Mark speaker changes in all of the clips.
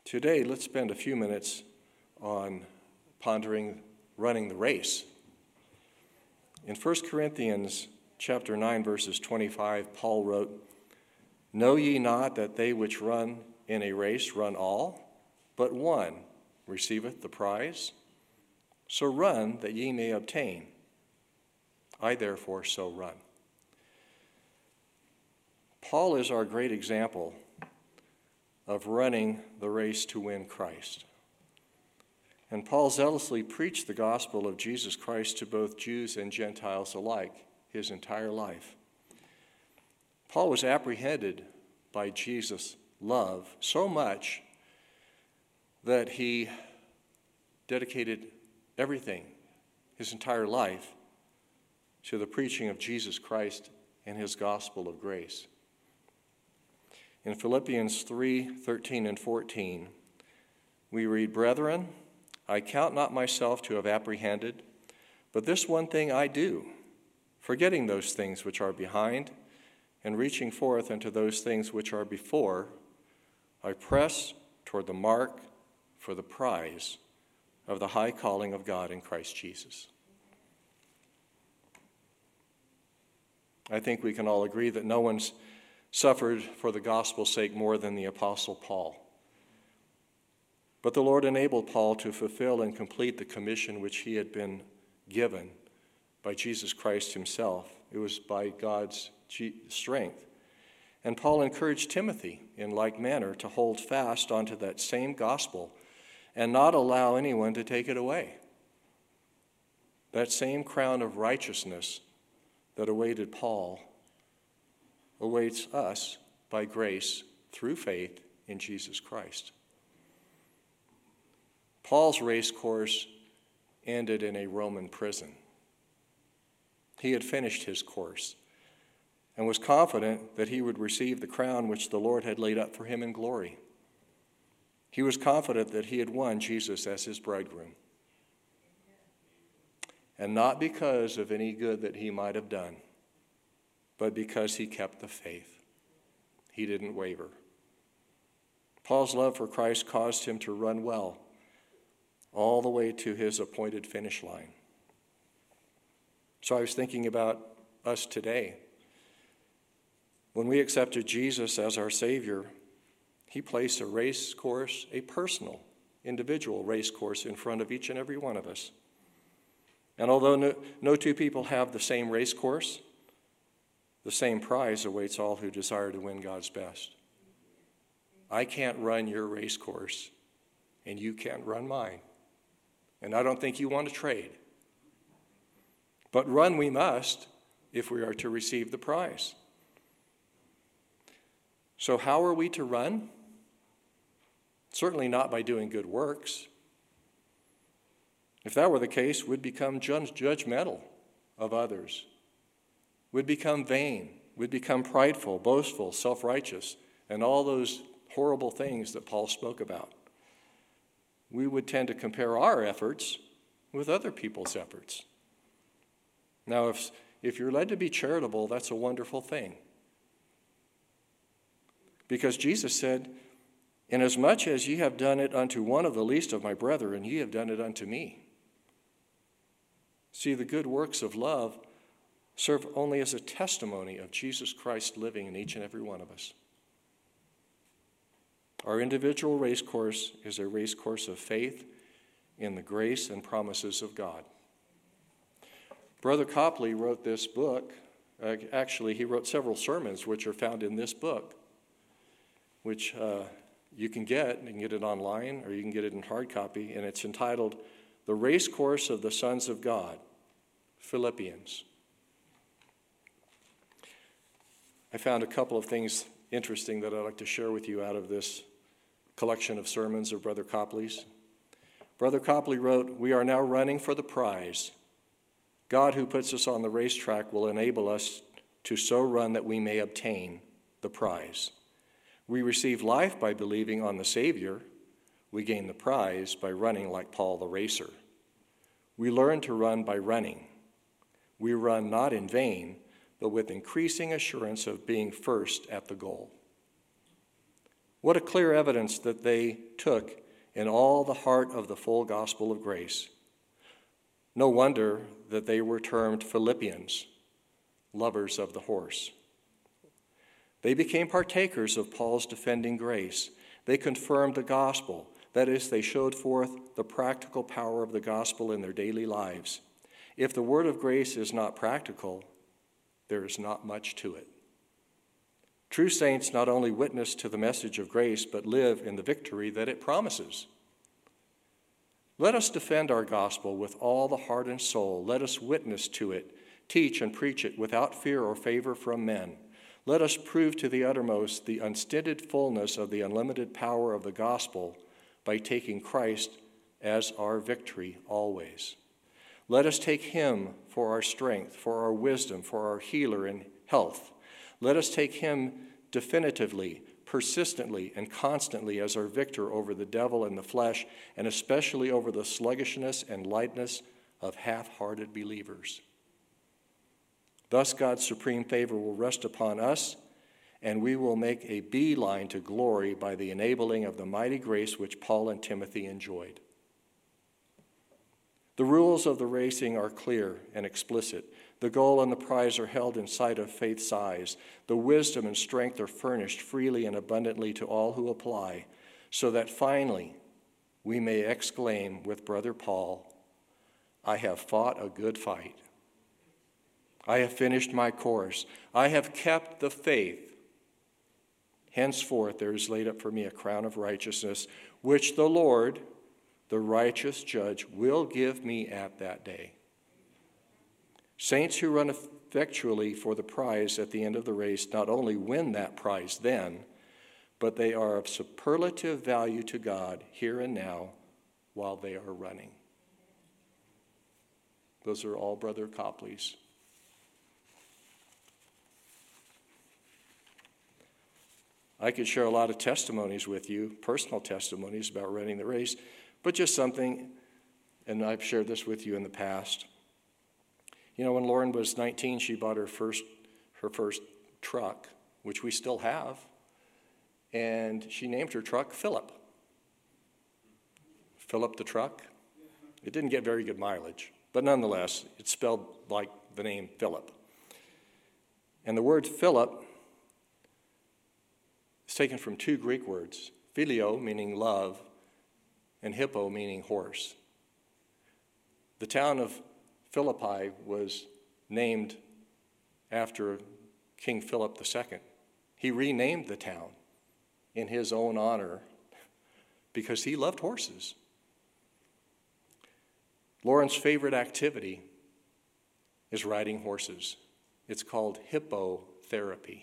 Speaker 1: Today, let's spend a few minutes on pondering running the race. In 1 Corinthians chapter 9, verses 25, Paul wrote, "Know ye not that they which run in a race run all, but one receiveth the prize? So run that ye may obtain. I therefore so run." Paul is our great example of running the race to win Christ. And Paul zealously preached the gospel of Jesus Christ to both Jews and Gentiles alike his entire life. Paul was apprehended by Jesus' love so much that he dedicated everything, his entire life, to the preaching of Jesus Christ and his gospel of grace. In Philippians 3:13 and 14, we read, "Brethren, I count not myself to have apprehended, but this one thing I do, forgetting those things which are behind, and reaching forth unto those things which are before, I press toward the mark for the prize of the high calling of God in Christ Jesus." I think we can all agree that no one's suffered for the gospel's sake more than the Apostle Paul. But the Lord enabled Paul to fulfill and complete the commission which he had been given by Jesus Christ himself. It was by God's strength. And Paul encouraged Timothy in like manner to hold fast onto that same gospel and not allow anyone to take it away. That same crown of righteousness that awaited Paul awaits us by grace through faith in Jesus Christ. Paul's race course ended in a Roman prison. He had finished his course and was confident that he would receive the crown which the Lord had laid up for him in glory. He was confident that he had won Jesus as his bridegroom. And not because of any good that he might have done, but because he kept the faith. He didn't waver. Paul's love for Christ caused him to run well all the way to his appointed finish line. So I was thinking about us today. When we accepted Jesus as our Savior, he placed a race course, a personal, individual race course in front of each and every one of us. And although no two people have the same race course, the same prize awaits all who desire to win God's best. I can't run your race course, and you can't run mine. And I don't think you want to trade. But run we must if we are to receive the prize. So how are we to run? Certainly not by doing good works. If that were the case, we'd become judgmental of others. We'd become vain. We'd become prideful, boastful, self-righteous, and all those horrible things that Paul spoke about. We would tend to compare our efforts with other people's efforts. Now, if you're led to be charitable, that's a wonderful thing. Because Jesus said, "Inasmuch as ye have done it unto one of the least of my brethren, ye have done it unto me." See, the good works of love serve only as a testimony of Jesus Christ living in each and every one of us. Our individual race course is a race course of faith in the grace and promises of God. Brother Copley wrote this book. Actually, he wrote several sermons which are found in this book, which you can get. You can get it online or you can get it in hard copy, and it's entitled "The Race Course of the Sons of God," Philippians. I found a couple of things interesting that I'd like to share with you out of this collection of sermons of Brother Copley's. Brother Copley wrote, "We are now running for the prize. God, who puts us on the racetrack, will enable us to so run that we may obtain the prize. We receive life by believing on the Savior. We gain the prize by running like Paul the racer. We learn to run by running. We run not in vain, but with increasing assurance of being first at the goal." What a clear evidence that they took in all the heart of the full gospel of grace. No wonder that they were termed Philippians, lovers of the horse. They became partakers of Paul's defending grace. They confirmed the gospel. That is, they showed forth the practical power of the gospel in their daily lives. If the word of grace is not practical, there is not much to it. True saints not only witness to the message of grace, but live in the victory that it promises. Let us defend our gospel with all the heart and soul. Let us witness to it, teach and preach it without fear or favor from men. Let us prove to the uttermost the unstinted fullness of the unlimited power of the gospel by taking Christ as our victory always. Let us take him for our strength, for our wisdom, for our healer and health. Let us take him definitively, persistently, and constantly as our victor over the devil and the flesh, and especially over the sluggishness and lightness of half-hearted believers. Thus, God's supreme favor will rest upon us, and we will make a beeline to glory by the enabling of the mighty grace which Paul and Timothy enjoyed. The rules of the racing are clear and explicit. The goal and the prize are held in sight of faith's eyes. The wisdom and strength are furnished freely and abundantly to all who apply, so that finally we may exclaim with Brother Paul, I have fought a good fight. I have finished my course. I have kept the faith. Henceforth there is laid up for me a crown of righteousness, which the Lord, the righteous judge, will give me at that day. Saints who run effectually for the prize at the end of the race not only win that prize then, but they are of superlative value to God here and now while they are running. Those are all Brother Copley's. I could share a lot of testimonies with you, personal testimonies about running the race, but just something, and I've shared this with you in the past. You know, when Lauren was 19, she bought her first truck, which we still have, and she named her truck Philip. Philip the truck. It didn't get very good mileage, but nonetheless, it's spelled like the name Philip. And the word Philip is taken from two Greek words, phileo, meaning love, and hippo, meaning horse. The town of Philippi was named after King Philip II. He renamed the town in his own honor because he loved horses. Lauren's favorite activity is riding horses. It's called hippotherapy.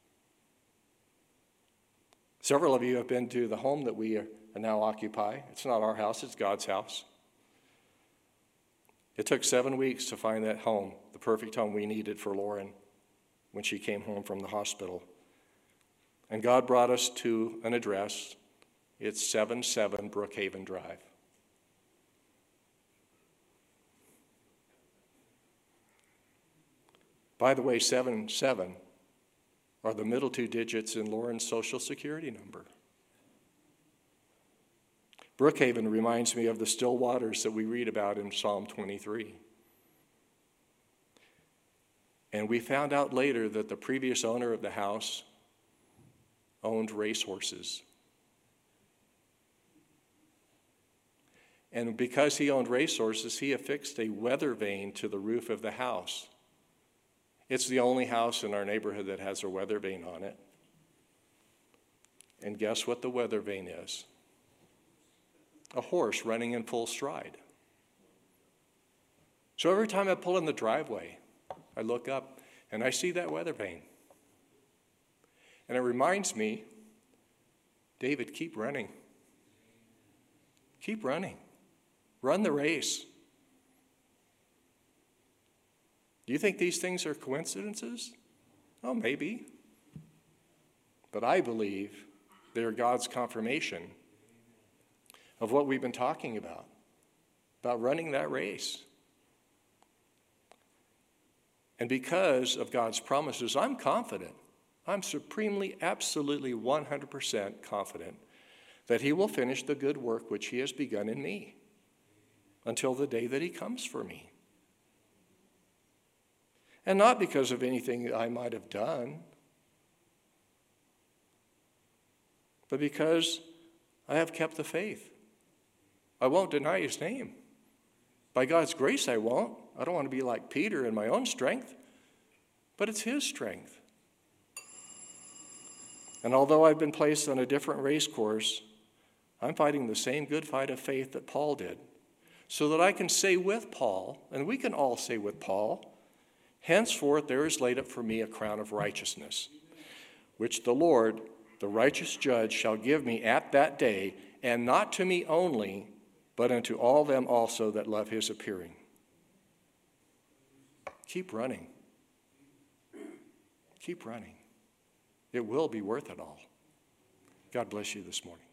Speaker 1: Several of you have been to the home that we now occupy. It's not our house, it's God's house. It took 7 weeks to find that home, the perfect home we needed for Lauren when she came home from the hospital. And God brought us to an address. It's 77 Brookhaven Drive. By the way, 77 are the middle two digits in Lauren's Social Security number. Brookhaven reminds me of the still waters that we read about in Psalm 23. And we found out later that the previous owner of the house owned racehorses. And because he owned racehorses, he affixed a weather vane to the roof of the house. It's the only house in our neighborhood that has a weather vane on it. And guess what the weather vane is? A horse running in full stride. So every time I pull in the driveway, I look up and I see that weather vane. And it reminds me, David, keep running. Keep running. Run the race. Do you think these things are coincidences? Oh, maybe. But I believe they're God's confirmation of what we've been talking about running that race. And because of God's promises, I'm confident I'm supremely, absolutely 100% confident that he will finish the good work which he has begun in me until the day that he comes for me. And not because of anything I might have done, but because I have kept the faith. I won't deny his name. By God's grace, I won't. I don't want to be like Peter in my own strength, but it's his strength. And although I've been placed on a different race course, I'm fighting the same good fight of faith that Paul did, so that I can say with Paul, and we can all say with Paul, henceforth there is laid up for me a crown of righteousness, which the Lord, the righteous judge, shall give me at that day, and not to me only, but unto all them also that love his appearing. Keep running. Keep running. It will be worth it all. God bless you this morning.